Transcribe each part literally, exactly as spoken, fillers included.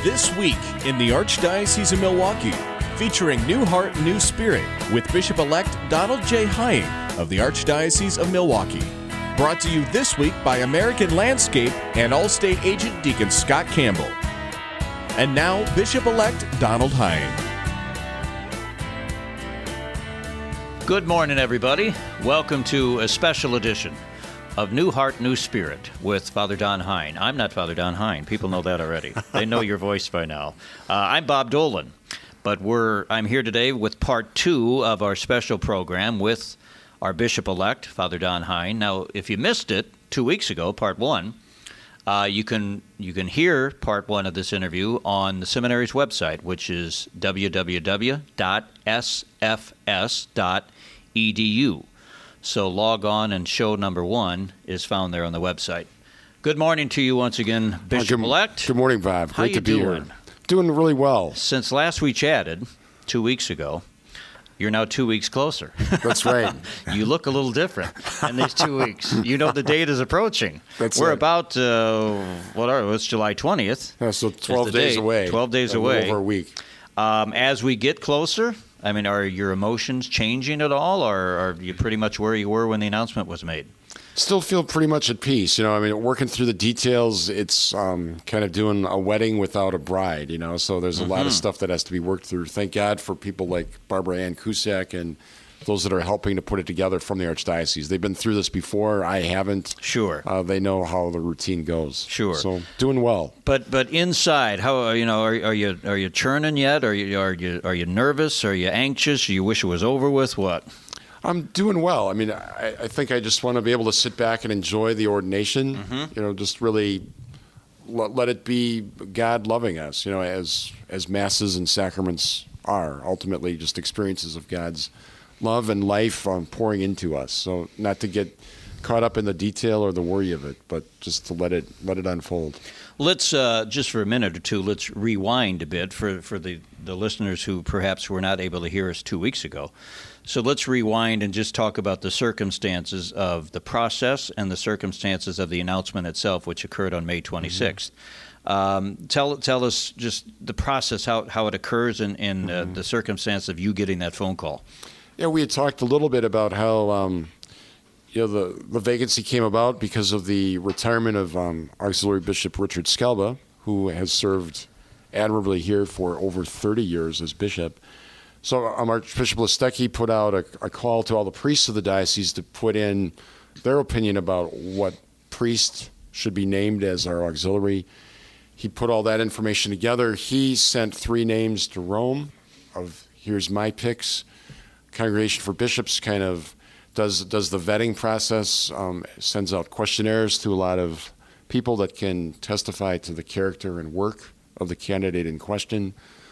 This Week in the Archdiocese of Milwaukee, featuring New Heart, New Spirit with Bishop-elect Donald J. Hine of the Archdiocese of Milwaukee. Brought to you this week by American Landscape and Allstate agent Deacon Scott Campbell. And now, Bishop-elect Donald Hine. Good morning, everybody. Welcome to a special edition of New Heart, New Spirit with Father Don Hine. I'm not Father Don Hine. People know that already. They know your voice by now. Uh, I'm Bob Dolan, but we're I'm here today with part two of our special program with our Bishop-elect, Father Don Hine. Now, if you missed it two weeks ago, part one, uh, you can you can hear part one of this interview on the seminary's website, which is w w w dot s f s dot e d u. So log on, and show number one is found there on the website. Good morning to you once again, Bishop-elect. Good, good morning, Bob. How Great you to be doing? here. Doing really well. Since last we chatted, two weeks ago, you're now two weeks closer. That's right. You look a little different in these two weeks. You know the date is approaching. That's We're right. about, uh, what are we? It's July twentieth. Yeah, so twelve the days date. away. twelve days A little away. over a week. Um, as we get closer, I mean, are your emotions changing at all, or are you pretty much where you were when the announcement was made? Still feel pretty much at peace. You know, I mean, working through the details, it's um, kind of doing a wedding without a bride, you know, so there's a mm-hmm. lot of stuff that has to be worked through. Thank God for people like Barbara Ann Cusack and those that are helping to put it together from the Archdiocese. They've been through this before. I haven't. Sure. Uh, they know how the routine goes. Sure. So doing well. But but inside, how you know, are, are you are you churning yet? Are you are you are you nervous? Are you anxious? Do you wish it was over with? What? I'm doing well. I mean, I, I think I just want to be able to sit back and enjoy the ordination. Mm-hmm. You know, just really let, let it be God loving us. You know, as as masses and sacraments are ultimately just experiences of God's love and life um, pouring into us. So not to get caught up in the detail or the worry of it, but just to let it let it unfold. Let's uh, just for a minute or two, let's rewind a bit for for the the listeners who perhaps were not able to hear us two weeks ago. So let's rewind and just talk about the circumstances of the process and the circumstances of the announcement itself, which occurred on May twenty-sixth. Mm-hmm. Um, tell tell us just the process, how how it occurs, and in, in mm-hmm. uh, the circumstance of you getting that phone call. Yeah, we had talked a little bit about how um, you know the, the vacancy came about because of the retirement of um, Auxiliary Bishop Richard Skelba, who has served admirably here for over thirty years as bishop. So um, Archbishop Listecki put out a, a call to all the priests of the diocese to put in their opinion about what priest should be named as our auxiliary. He put all that information together. He sent three names to Rome of here's my picks. Congregation for Bishops kind of does does the vetting process, um, sends out questionnaires to a lot of people that can testify to the character and work of the candidate in question.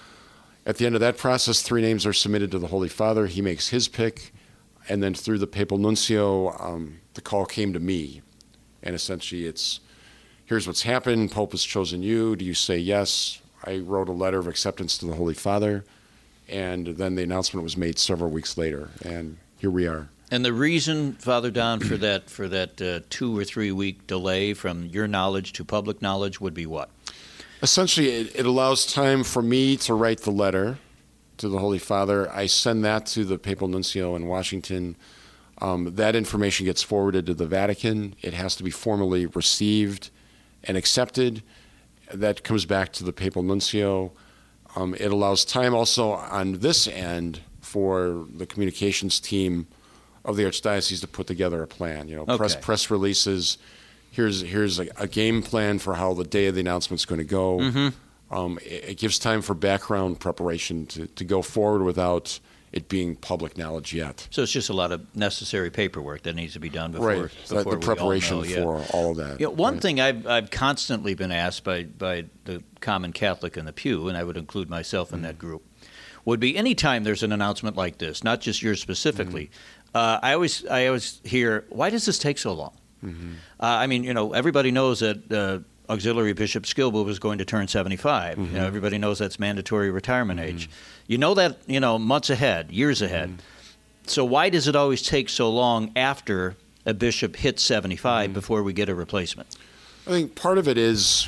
At the end of that process, three names are submitted to the Holy Father. He makes his pick, and then through the papal nuncio, um, the call came to me. And essentially it's, here's what's happened. Pope has chosen you. Do you say yes? I wrote a letter of acceptance to the Holy Father. And then the announcement was made several weeks later, and here we are. And the reason, Father Don, for that for that uh, two or three week delay from your knowledge to public knowledge would be what? Essentially, it, it allows time for me to write the letter to the Holy Father. I send that to the Papal Nuncio in Washington. Um, that information gets forwarded to the Vatican. It has to be formally received and accepted. That comes back to the Papal Nuncio. Um, it allows time also on this end for the communications team of the Archdiocese to put together a plan. You know, okay. press press releases. Here's here's a, a game plan for how the day of the announcement is going to go. Mm-hmm. Um, it, it gives time for background preparation to, to go forward without it being public knowledge yet. So it's just a lot of necessary paperwork that needs to be done before, right. before the, the preparation all know, yeah. for all of that. You know, one right. thing I've, I've constantly been asked by, by the common Catholic in the pew, and I would include myself in mm-hmm. that group, would be any time there's an announcement like this, not just yours specifically, mm-hmm. uh, I always I always hear, why does this take so long? Mm-hmm. Uh, I mean, you know, everybody knows that uh, Auxiliary Bishop Skilbo was going to turn seventy-five. Mm-hmm. You know, everybody knows that's mandatory retirement mm-hmm. age. You know that, you know, months ahead, years ahead. Mm-hmm. So why does it always take so long after a bishop hits seventy-five mm-hmm. before we get a replacement? I think part of it is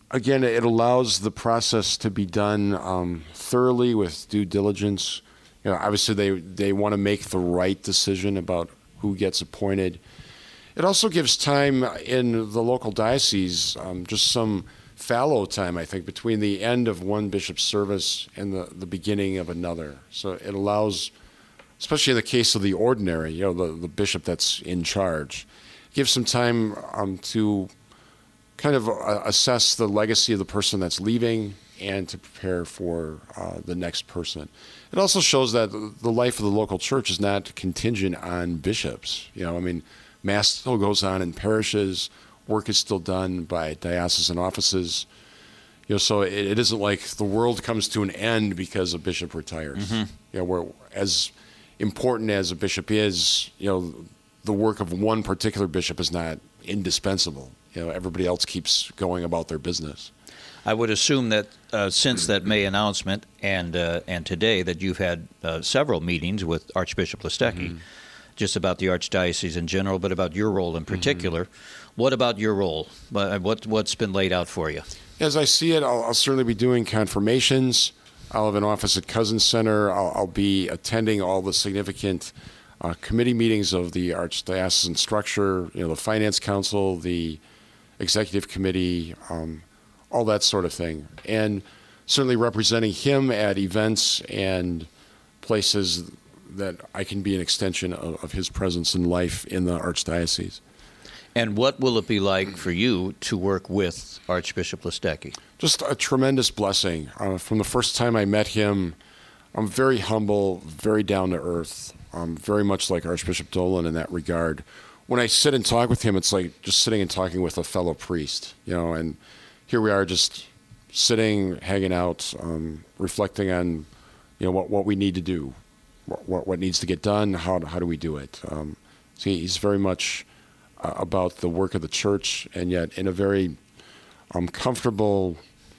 again, it allows the process to be done um, thoroughly with due diligence. You know, obviously, they, they want to make the right decision about who gets appointed. It also gives time in the local diocese, um, just some fallow time, I think, between the end of one bishop's service and the, the beginning of another. So it allows, especially in the case of the ordinary, you know, the, the bishop that's in charge, gives some time um, to kind of uh, assess the legacy of the person that's leaving and to prepare for uh, the next person. It also shows that the life of the local church is not contingent on bishops. You know, I mean, Mass still goes on in parishes. Work is still done by diocesan offices. You know, so it, it isn't like the world comes to an end because a bishop retires. Mm-hmm. You know, where as important as a bishop is, you know, the work of one particular bishop is not indispensable. You know, everybody else keeps going about their business. I would assume that uh, since that May announcement and uh, and today that you've had uh, several meetings with Archbishop Listecki, mm-hmm. just about the Archdiocese in general, but about your role in particular. Mm-hmm. What about your role? What, what's been laid out for you? As I see it, I'll, I'll certainly be doing confirmations. I'll have an office at Cousins Center. I'll, I'll be attending all the significant uh, committee meetings of the Archdiocesan structure, you know, the Finance Council, the Executive Committee, um, all that sort of thing. And certainly representing him at events and places that I can be an extension of, of his presence in life in the Archdiocese. And what will it be like for you to work with Archbishop Listecki? Just a tremendous blessing. Uh, from the first time I met him, I'm very humble, very down to earth, um, very much like Archbishop Dolan in that regard. When I sit and talk with him, it's like just sitting and talking with a fellow priest, you know, and here we are just sitting, hanging out, um, reflecting on, you know, what, what we need to do, what, what, what needs to get done, how, how do we do it. Um, so he's very much uh, about the work of the church, and yet in a very um, comfortable,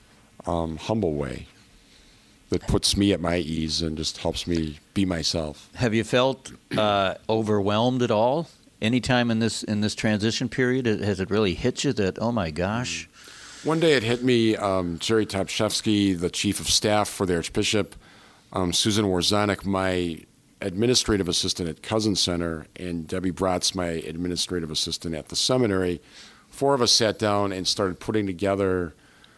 um, humble way that puts me at my ease and just helps me be myself. Have you felt uh, overwhelmed at all? Anytime in this in this transition period, has it really hit you that, oh my gosh? One day it hit me, um, Jerry Topshefsky, the chief of staff for the Archbishop, um, Susan Warzanek, my administrative assistant at Cousins Center, and Debbie Bratz, my administrative assistant at the seminary. Four of us sat down and started putting together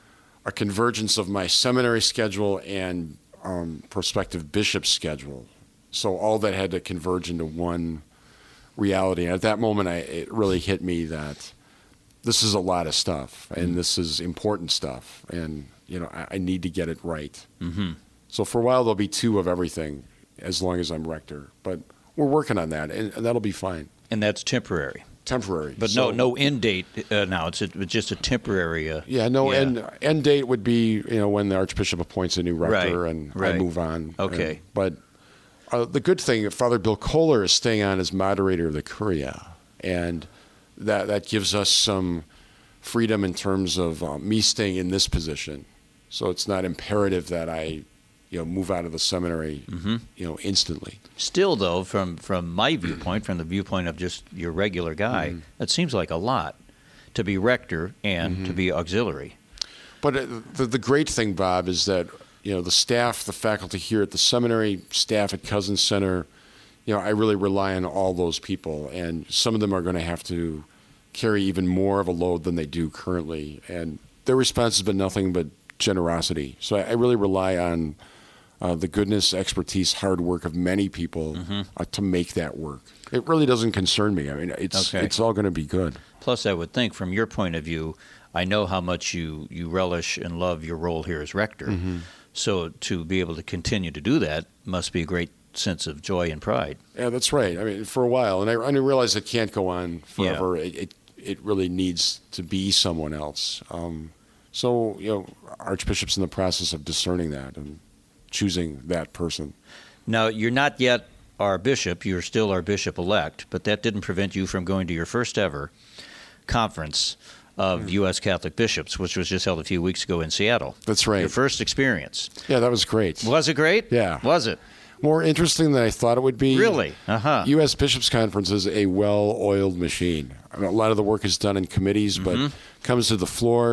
a convergence of my seminary schedule and um, prospective bishop schedule. So all that had to converge into one reality. And at that moment, I, it really hit me that this is a lot of stuff, and this is important stuff, and you know I, I need to get it right. Mm-hmm. So for a while, there'll be two of everything, as long as I'm rector. But we're working on that, and, and that'll be fine. And that's temporary. Temporary. But so, no, no end date uh, now. It's, a, it's just a temporary. Uh, yeah, no yeah. end end date would be you know when the Archbishop appoints a new rector, right, and right. I move on. Okay. And, but uh, the good thing, Father Bill Kohler is staying on as moderator of the Curia, and that that gives us some freedom in terms of uh, me staying in this position. So it's not imperative that I, you know, move out of the seminary, mm-hmm. you know, instantly. Still, though, from from my viewpoint, from the viewpoint of just your regular guy, mm-hmm. that seems like a lot to be rector and mm-hmm. to be auxiliary. But uh, the the great thing, Bob, is that you know the staff, the faculty here at the seminary, staff at Cousins Center, you know, I really rely on all those people, and some of them are going to have to carry even more of a load than they do currently, and their response has been nothing but generosity. So I, I really rely on uh, the goodness, expertise, hard work of many people mm-hmm. uh, to make that work. It really doesn't concern me. I mean, it's okay. it's all going to be good. Plus, I would think, from your point of view, I know how much you, you relish and love your role here as rector. Mm-hmm. So to be able to continue to do that must be a great sense of joy and pride. Yeah, that's right. I mean, for a while, and I, I realize it can't go on forever. Yeah. It, it it really needs to be someone else. Um, so, you know, Archbishop's in the process of discerning that and choosing that person. Now, you're not yet our bishop. You're still our bishop-elect, but that didn't prevent you from going to your first ever conference of mm. U S Catholic bishops, which was just held a few weeks ago in Seattle. That's right. Your first experience. Yeah, that was great. Was it great? Yeah. Was it? More interesting than I thought it would be. Really? Uh-huh. U S Bishops' Conference is a well-oiled machine. I mean, a lot of the work is done in committees, mm-hmm. but comes to the floor,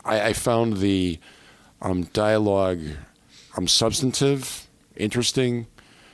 I, I found the um, dialogue um, substantive, interesting.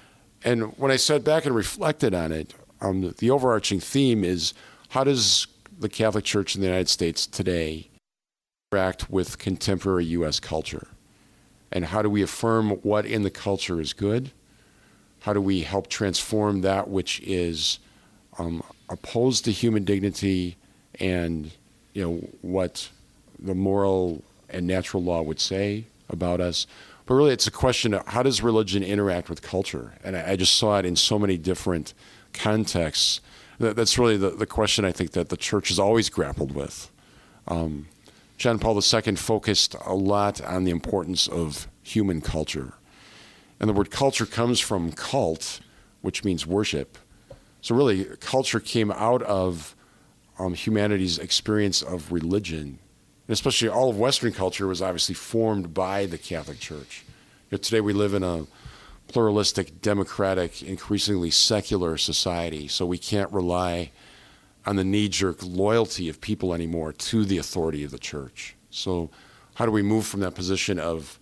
And when I sat back and reflected on it, um, the overarching theme is, how does the Catholic Church in the United States today interact with contemporary U S culture? And how do we affirm what in the culture is good? How do we help transform that which is um, opposed to human dignity and, you know, what the moral and natural law would say about us? But really, it's a question of, how does religion interact with culture? And I, I just saw it in so many different contexts. That, that's really the, the question I think that the church has always grappled with. Um, John Paul the Second focused a lot on the importance of human culture. And the word culture comes from cult, which means worship. So really, culture came out of um, humanity's experience of religion. And especially all of Western culture was obviously formed by the Catholic Church. You know, today we live in a pluralistic, democratic, increasingly secular society, so we can't rely on the knee-jerk loyalty of people anymore to the authority of the church. So how do we move from that position of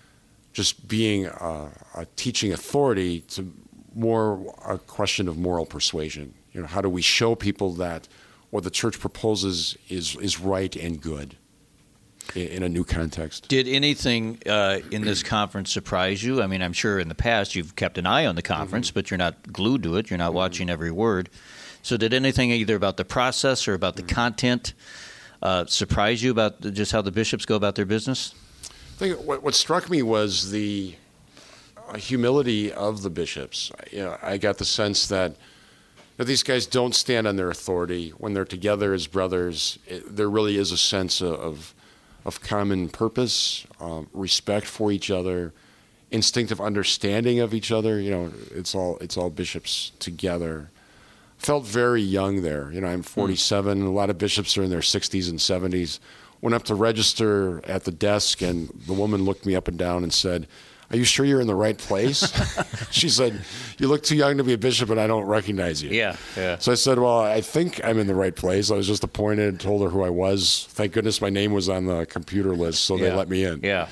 just being a, a teaching authority to more a question of moral persuasion? You know, how do we show people that what the church proposes is is right and good in, in a new context? Did anything uh, in this conference surprise you? I mean, I'm sure in the past you've kept an eye on the conference, mm-hmm. but you're not glued to it. You're not mm-hmm. watching every word. So did anything either about the process or about the mm-hmm. content uh, surprise you about just how the bishops go about their business? I think what, what struck me was the uh, humility of the bishops. You know, I got the sense that, that these guys don't stand on their authority. When they're together as brothers, it, there really is a sense of of common purpose, um, respect for each other, instinctive understanding of each other. You know, it's all it's all bishops together. Felt very young there. You know, I'm forty-seven. Mm. A lot of bishops are in their sixties and seventies. Went up to register at the desk, and the woman looked me up and down and said, "Are you sure you're in the right place?" She said, "You look too young to be a bishop, and I don't recognize you." Yeah, yeah. So I said, "Well, I think I'm in the right place. I was just appointed and told her who I was. Thank goodness my name was on the computer list, so yeah. they let me in." Yeah.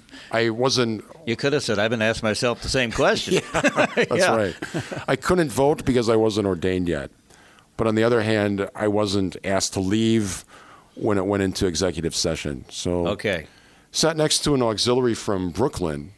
I wasn't... You could have said, "I've been asking myself the same question." Yeah, that's yeah. right. I couldn't vote because I wasn't ordained yet. But on the other hand, I wasn't asked to leave when it went into executive session. So okay. Sat next to an auxiliary from Brooklyn,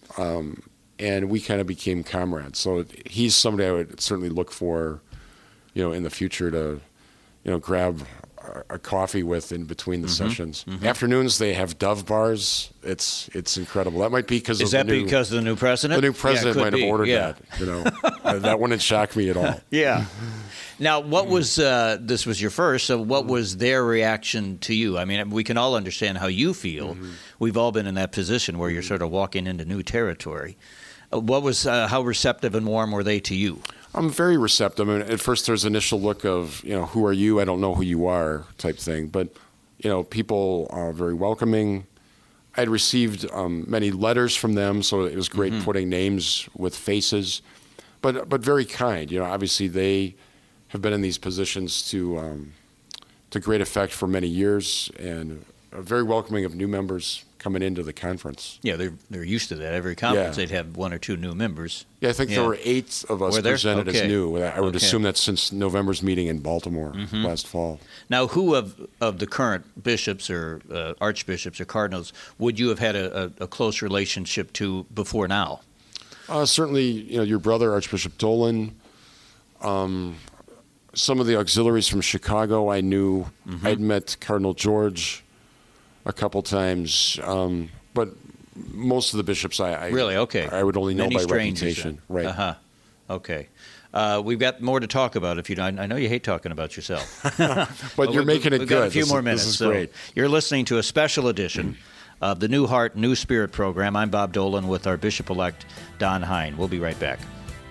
um, and we kind of became comrades. So he's somebody I would certainly look for, you know, in the future to, you know, grab a, a coffee with in between the mm-hmm. sessions. Mm-hmm. Afternoons they have Dove bars. It's it's incredible. That might be because is of that the new, because of the new president? The new president yeah, might be. have ordered yeah. that. You know, uh, that wouldn't shock me at all. Yeah. Now, what was uh, this was your first? So, what was their reaction to you? I mean, we can all understand how you feel. Mm-hmm. We've all been in that position where you're sort of walking into new territory. Uh, what was uh, how receptive and warm were they to you? I'm very receptive. I mean, at first, there's initial look of, you know, who are you? I don't know who you are, type thing. But, you know, people are very welcoming. I'd received um, many letters from them, so it was great mm-hmm. putting names with faces. But but very kind. You know, obviously they have been in these positions to um, to great effect for many years, and are very welcoming of new members coming into the conference. Yeah, they're they're used to that. Every conference yeah. they'd have one or two new members. Yeah, I think yeah. there were eight of us presented okay. as new. I would okay. assume that's since November's meeting in Baltimore mm-hmm. last fall. Now, who of of the current bishops or uh, archbishops or cardinals would you have had a, a, a close relationship to before now? Uh, certainly, you know, your brother, Archbishop Dolan. Um, Some of the auxiliaries from Chicago I knew. Mm-hmm. I'd met Cardinal George a couple times, um, but most of the bishops I, I really okay. I would only know Many by reputation. Then. Right. Uh-huh. Okay. Uh, we've got more to talk about. If you don't, I know you hate talking about yourself, but, but you're we, making it we've good. Got a few this, more minutes. This is so great. You're listening to a special edition of the New Heart, New Spirit program. I'm Bob Dolan with our Bishop-elect Don Hein. We'll be right back.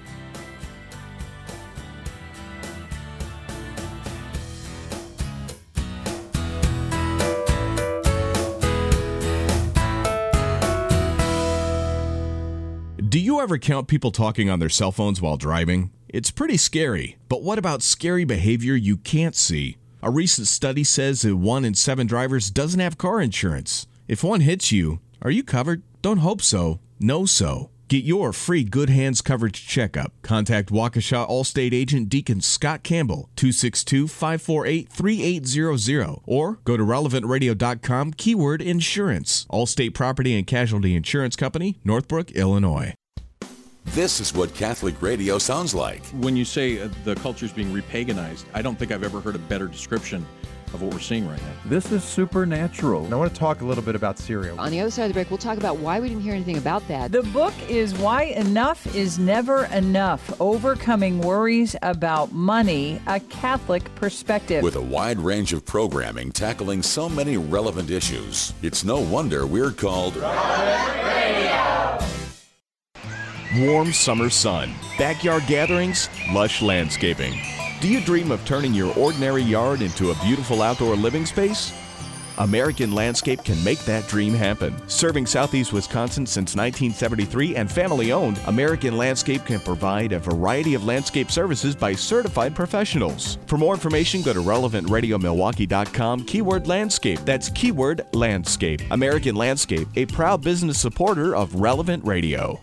Do you ever count people talking on their cell phones while driving? It's pretty scary, but what about scary behavior you can't see? A recent study says that one in seven drivers doesn't have car insurance. If one hits you, are you covered? Don't hope so. Know so. Get your free Good Hands coverage checkup. Contact Waukesha Allstate agent Deacon Scott Campbell, two six two, five four eight, three eight zero zero, or go to relevant radio dot com, keyword insurance. Allstate Property and Casualty Insurance Company, Northbrook, Illinois. This is what Catholic radio sounds like. When you say uh, the culture is being repaganized, I don't think I've ever heard a better description of what we're seeing right now. This is supernatural. And I want to talk a little bit about Syria. On the other side of the break, we'll talk about why we didn't hear anything about that. The book is Why Enough is Never Enough, Overcoming Worries About Money, a Catholic Perspective. With a wide range of programming tackling so many relevant issues, it's no wonder we're called Relevant Radio. Warm summer sun, backyard gatherings, lush landscaping. Do you dream of turning your ordinary yard into a beautiful outdoor living space? American Landscape can make that dream happen. Serving Southeast Wisconsin since nineteen seventy-three and family-owned, American Landscape can provide a variety of landscape services by certified professionals. For more information, go to relevant radio milwaukee dot com, keyword landscape. That's keyword landscape. American Landscape, a proud business supporter of Relevant Radio.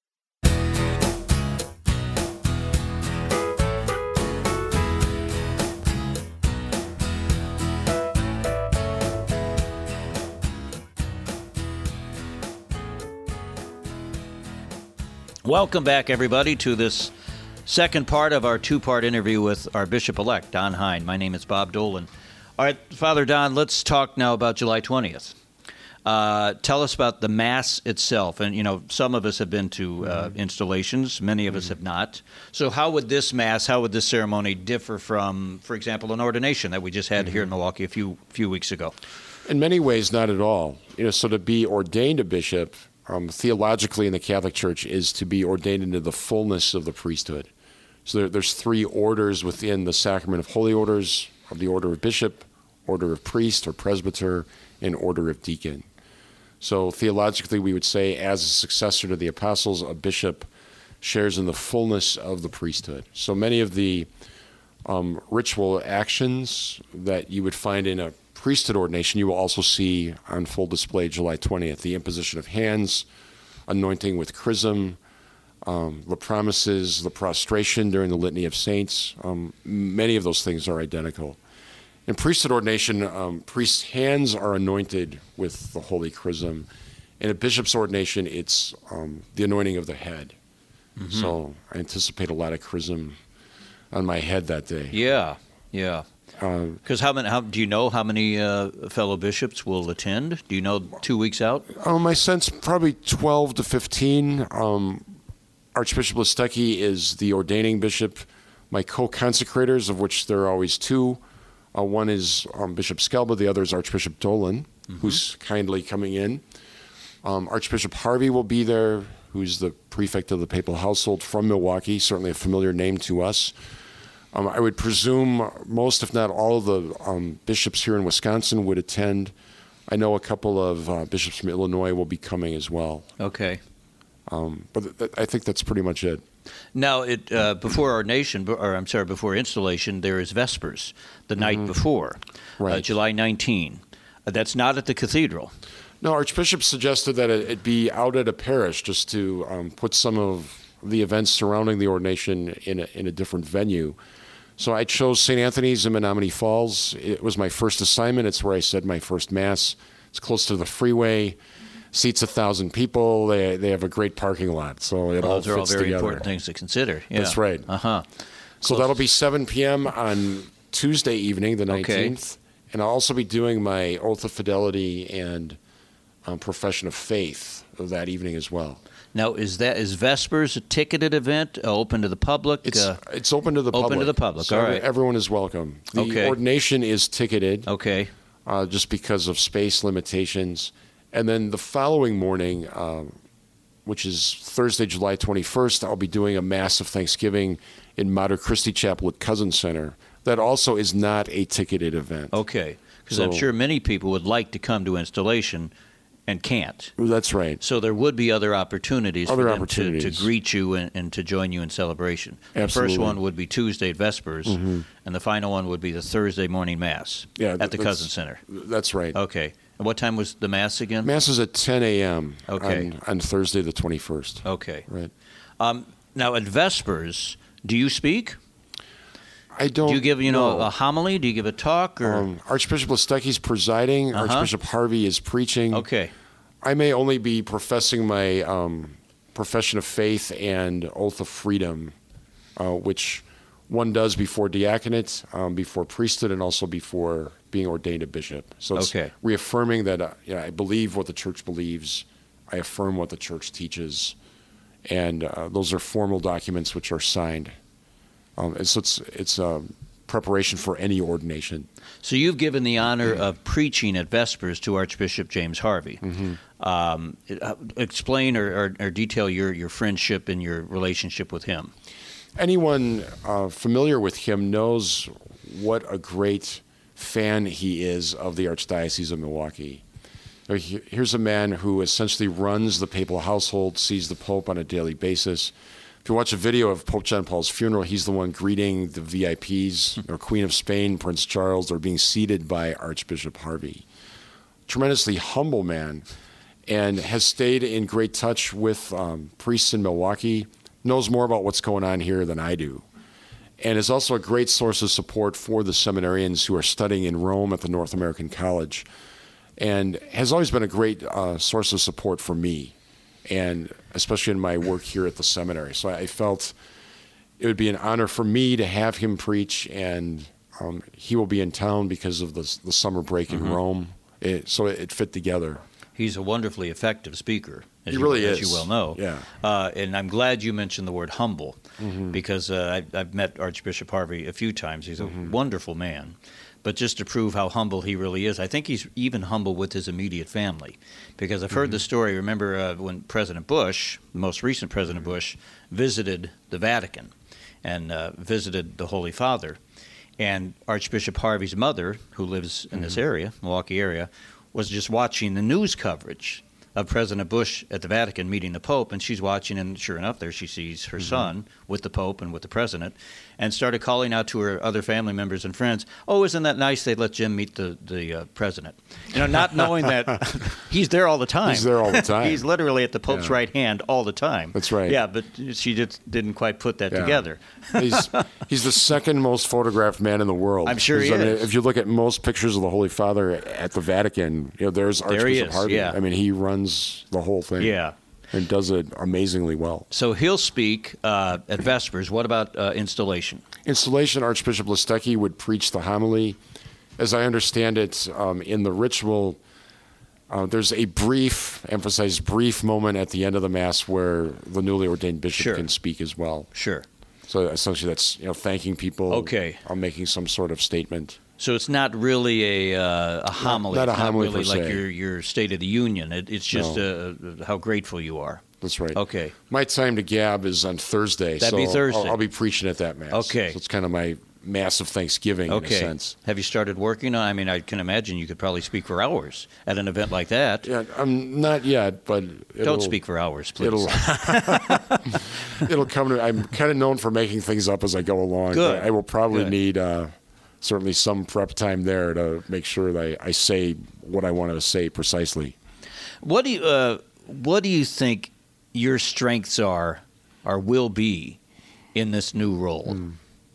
Welcome back, everybody, to this second part of our two-part interview with our Bishop-elect, Don Hein. My name is Bob Dolan. All right, Father Don, let's talk now about July twentieth. Uh, tell us about the Mass itself. And, you know, some of us have been to uh, mm-hmm. installations. Many of mm-hmm. us have not. So how would this Mass, how would this ceremony differ from, for example, an ordination that we just had mm-hmm. here in Milwaukee a few few weeks ago? In many ways, not at all. You know, so to be ordained a bishop, Um, theologically in the Catholic Church, is to be ordained into the fullness of the priesthood. So there, there's three orders within the sacrament of holy orders, of the order of bishop, order of priest or presbyter, and order of deacon. So theologically we would say, as a successor to the apostles, a bishop shares in the fullness of the priesthood. So many of the um, ritual actions that you would find in a priesthood ordination, you will also see on full display July twentieth. The imposition of hands, anointing with chrism, um, the promises, the prostration during the Litany of Saints. Um, many of those things are identical. In priesthood ordination, um, priests' hands are anointed with the holy chrism. In a bishop's ordination, it's um, the anointing of the head. Mm-hmm. So I anticipate a lot of chrism on my head that day. Yeah, yeah. Because uh, how many? How do you know how many uh, fellow bishops will attend? Do you know two weeks out? Um, my sense, probably twelve to fifteen. Um, Archbishop Listecki is the ordaining bishop. My co-consecrators, of which there are always two, uh, one is um, Bishop Skelba, the other is Archbishop Dolan, mm-hmm. who's kindly coming in. Um, Archbishop Harvey will be there, who's the prefect of the papal household from Milwaukee, certainly a familiar name to us. Um, I would presume most, if not all, of the um, bishops here in Wisconsin would attend. I know a couple of uh, bishops from Illinois will be coming as well. Okay. Um, but th- th- I think that's pretty much it. Now, it, uh, before ordination, or I'm sorry, before installation, there is Vespers, the night mm-hmm. before, right. uh, July nineteenth. Uh, that's not at the cathedral. No, Archbishop suggested that it, it be out at a parish just to um, put some of the events surrounding the ordination in a, in a different venue. So I chose Saint Anthony's in Menominee Falls. It was my first assignment. It's where I said my first Mass. It's close to the freeway, seats a thousand people. They they have a great parking lot, so it well, all those are all fits very together. important things to consider. Yeah. That's right. Uh-huh. So that'll be seven p.m. on Tuesday evening, the nineteenth. Okay. And I'll also be doing my Oath of Fidelity and um, Profession of Faith that evening as well. Now, is that is Vespers a ticketed event, uh, open to the public? It's uh, it's open to the open public. Open to the public, so all right. Everyone is welcome. The okay. ordination is ticketed. Okay. Uh, just because of space limitations. And then the following morning, um, which is Thursday, July twenty-first, I'll be doing a Mass of Thanksgiving in Mater Christi Chapel at Cousin Center. That also is not a ticketed event. Okay. Because so, I'm sure many people would like to come to installation and can't. That's right. So there would be other opportunities Other for them opportunities. To, to greet you and, and to join you in celebration. Absolutely. The first one would be Tuesday at Vespers, mm-hmm. and the final one would be the Thursday morning Mass Yeah, at the that's- Cousin Center. That's right. Okay. And what time was the Mass again? Mass is at ten a.m. Okay. on, on Thursday the twenty-first. Okay. Right. Um, now, at Vespers, do you speak? I don't Do you give, you know, know. a homily? Do you give a talk? Or Um, Archbishop Listecki's presiding. Uh-huh. Archbishop Harvey is preaching. Okay. I may only be professing my um, profession of faith and oath of freedom, uh, which one does before diaconate, um, before priesthood, and also before being ordained a bishop. So it's Okay. reaffirming that uh, you know, I believe what the church believes. I affirm what the church teaches. And uh, those are formal documents which are signed. Um, and so it's, it's uh, preparation for any ordination. So you've given the honor of preaching at Vespers to Archbishop James Harvey. Mm-hmm. Um, uh, explain or, or, or detail your, your friendship and your relationship with him. Anyone uh, familiar with him knows what a great fan he is of the Archdiocese of Milwaukee. Uh, he- Here's a man who essentially runs the papal household, sees the Pope on a daily basis. If you watch a video of Pope John Paul's funeral, he's the one greeting the V I Ps, or Queen of Spain, Prince Charles. They're being seated by Archbishop Harvey. Tremendously humble man, and has stayed in great touch with um, priests in Milwaukee, knows more about what's going on here than I do, and is also a great source of support for the seminarians who are studying in Rome at the North American College, and has always been a great uh, source of support for me, and especially in my work here at the seminary. So I felt it would be an honor for me to have him preach, and um, he will be in town because of the, the summer break in Mm-hmm. Rome. It, so it, it fit together. He's a wonderfully effective speaker, as, He you, really as is. you well know. Yeah. Uh, and I'm glad you mentioned the word humble, Mm-hmm. because uh, I, I've met Archbishop Harvey a few times. He's a Mm-hmm. wonderful man. But just to prove how humble he really is, I think he's even humble with his immediate family. Because I've heard the story, remember uh, when President Bush, the most recent President Bush, visited the Vatican and uh, visited the Holy Father. And Archbishop Harvey's mother, who lives in this area, Milwaukee area, was just watching the news coverage of President Bush at the Vatican meeting the Pope, and she's watching, and sure enough, there she sees her son with the Pope and with the President, and started calling out to her other family members and friends, "Oh, isn't that nice they let Jim meet the, the uh, President?" You know, not knowing that he's there all the time. He's there all the time. He's literally at the Pope's Yeah. right hand all the time. That's right. Yeah, but she just didn't quite put that Yeah. together. He's he's the second most photographed man in the world. I'm sure he I mean, is. if you look at most pictures of the Holy Father at the Vatican, you know, there's There he Archbishop is, Harvey. yeah. I mean, he runs the whole thing. Yeah. And does it amazingly well. So he'll speak uh, at Vespers. What about uh, installation? Installation, Archbishop Listecki would preach the homily. As I understand it, um, in the ritual, uh, there's a brief, emphasized brief moment at the end of the Mass where the newly ordained bishop Sure. can speak as well. Sure. So essentially that's, you know, thanking people. Okay. Uh, making some sort of statement. So it's not really a uh, a homily. not a it's homily not really per like se. your your State of the Union. It, it's just No. uh, how grateful you are. That's right. Okay. My time to gab is on Thursday. That'd so be Thursday. I'll, I'll be preaching at that Mass. Okay. So it's kind of my Mass of Thanksgiving in a Okay. sense. Have you started working on? I mean, I can imagine you could probably speak for hours at an event like that. Yeah, I'm not yet, but it'll, Don't speak for hours, please. It'll it'll come to. I'm kind of known for making things up as I go along. Good. But I will probably Good. need uh, certainly some prep time there to make sure that I, I say what I want to say precisely. What do you uh, What do you think your strengths are, or will be, in this new role? Mm.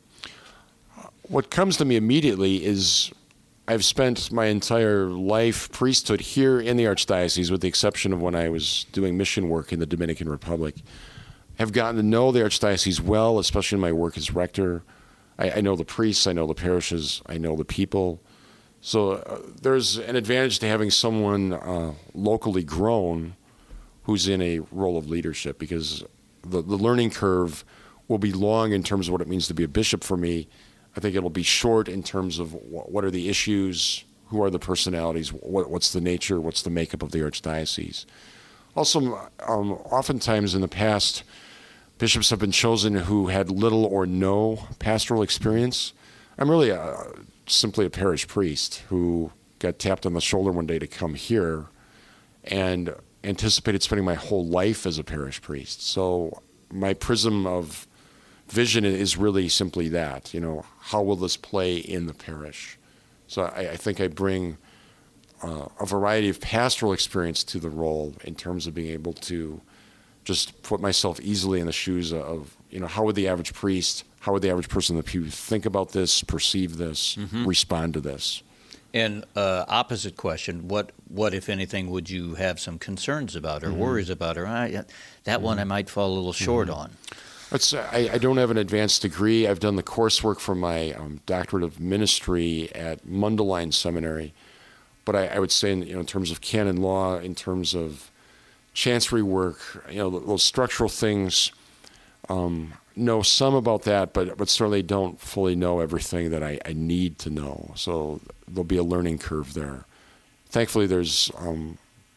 What comes to me immediately is I've spent my entire life priesthood here in the Archdiocese, with the exception of when I was doing mission work in the Dominican Republic. I've gotten to know the Archdiocese well, especially in my work as rector. I, I know the priests, I know the parishes, I know the people. So uh, there's an advantage to having someone uh, locally grown who's in a role of leadership, because the, the learning curve will be long in terms of what it means to be a bishop for me. I think it'll be short in terms of what are the issues, who are the personalities, what, what's the nature, what's the makeup of the Archdiocese. Also, um, oftentimes in the past, bishops have been chosen who had little or no pastoral experience. I'm really a, simply a parish priest who got tapped on the shoulder one day to come here, and anticipated spending my whole life as a parish priest. So my prism of vision is really simply that, you know, how will this play in the parish? So I, I think I bring uh, a variety of pastoral experience to the role in terms of being able to just put myself easily in the shoes of, you know, how would the average priest, how would the average person in the pew think about this, perceive this, mm-hmm. respond to this? And uh, opposite question, what, what, if anything, would you have some concerns about or mm-hmm. worries about? Or ah, yeah, that mm-hmm. one I might fall a little short mm-hmm. on. It's, I, I don't have an advanced degree. I've done the coursework for my um, doctorate of ministry at Mundelein Seminary. But I, I would say, in, you know, in terms of canon law, in terms of chancery work, you know, those structural things, um, know some about that, but, but certainly don't fully know everything that I, I need to know. So there'll be a learning curve there. Thankfully, there's um,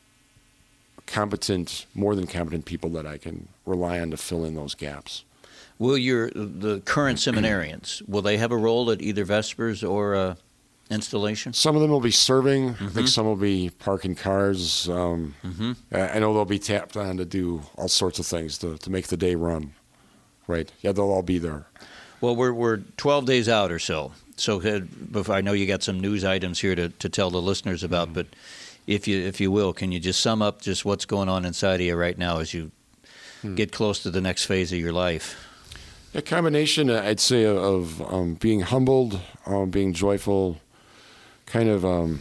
competent, more than competent people that I can rely on to fill in those gaps. Will your the current seminarians, will they have a role at either Vespers or uh, installation? Some of them will be serving. Mm-hmm. I think some will be parking cars. Um, mm-hmm. I know they'll be tapped on to do all sorts of things to, to make the day run. Right. Yeah, they'll all be there. Well, we're we're twelve days out or so. So uh, I know you got some news items here to, to tell the listeners about, mm-hmm. but if you if you will, can you just sum up just what's going on inside of you right now as you hmm. get close to the next phase of your life? A combination, I'd say, of um, being humbled, um, being joyful, kind of um,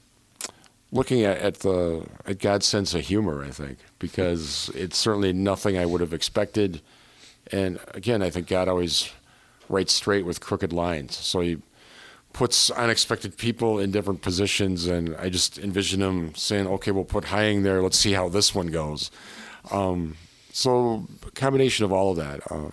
looking at, at the at God's sense of humor, I think, because it's certainly nothing I would have expected. And again, I think God always writes straight with crooked lines. So he puts unexpected people in different positions, and I just envision him saying, okay, we'll put Hying there. Let's see how this one goes. Um, so a combination of all of that, uh,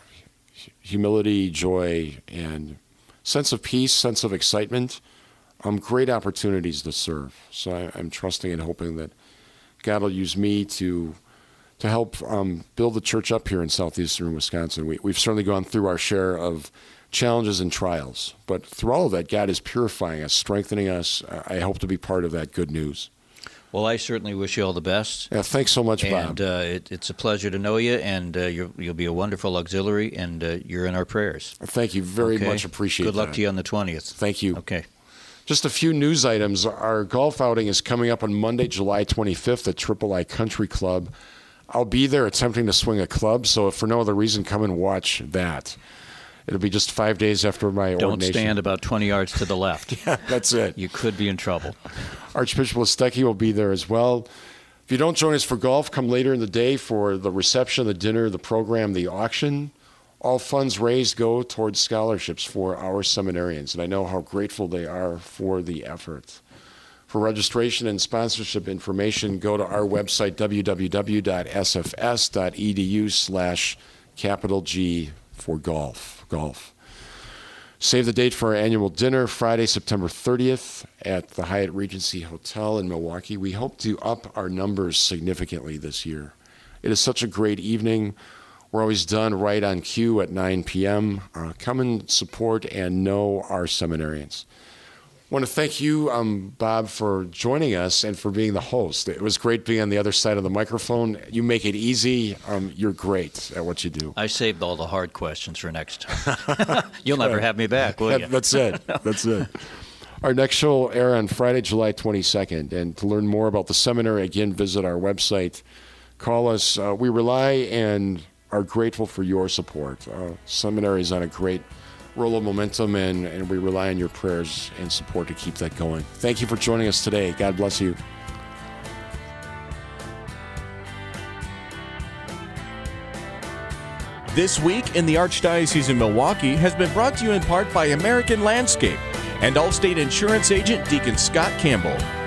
humility, joy, and sense of peace, sense of excitement, um, great opportunities to serve. So I, I'm trusting and hoping that God will use me to to help um, build the church up here in southeastern Wisconsin. We, we've certainly gone through our share of challenges and trials, but through all of that, God is purifying us, strengthening us. I hope to be part of that good news. Well, I certainly wish you all the best. Yeah, thanks so much, Bob. And uh, it, it's a pleasure to know you, and uh, you'll, you'll be a wonderful auxiliary, and uh, you're in our prayers. Thank you very okay. much. Appreciate it. Good luck that. to you on the twentieth. Thank you. Okay. Just a few news items. Our golf outing is coming up on Monday, July twenty-fifth at Triple I Country Club. I'll be there attempting to swing a club, so if for no other reason, come and watch that. It'll be just five days after my Don't ordination. Don't stand about twenty yards to the left. Yeah, that's it. You could be in trouble. Archbishop Listecki will be there as well. If you don't join us for golf, come later in the day for the reception, the dinner, the program, the auction. All funds raised go towards scholarships for our seminarians, and I know how grateful they are for the effort. For registration and sponsorship information, go to our website, w w w dot s f s dot e d u slash capital G for golf. Golf. Save the date for our annual dinner, Friday, September thirtieth at the Hyatt Regency Hotel in Milwaukee. We hope to up our numbers significantly this year. It is such a great evening. We're always done right on cue at nine p.m. Uh, come and support and know our seminarians. I want to thank you, um, Bob, for joining us and for being the host. It was great being on the other side of the microphone. You make it easy. Um, you're great at what you do. I saved all the hard questions for next time. You'll never have me back, will that, you? That's it. That's it. Our next show will air on Friday, July twenty-second. And to learn more about the seminary, again, visit our website. Call us. Uh, we rely and are grateful for your support. Uh, seminary is on a great roll of momentum, and, and we rely on your prayers and support to keep that going. Thank you for joining us today. God bless you. This Week in the Archdiocese of Milwaukee has been brought to you in part by American Landscape and Allstate Insurance Agent Deacon Scott Campbell.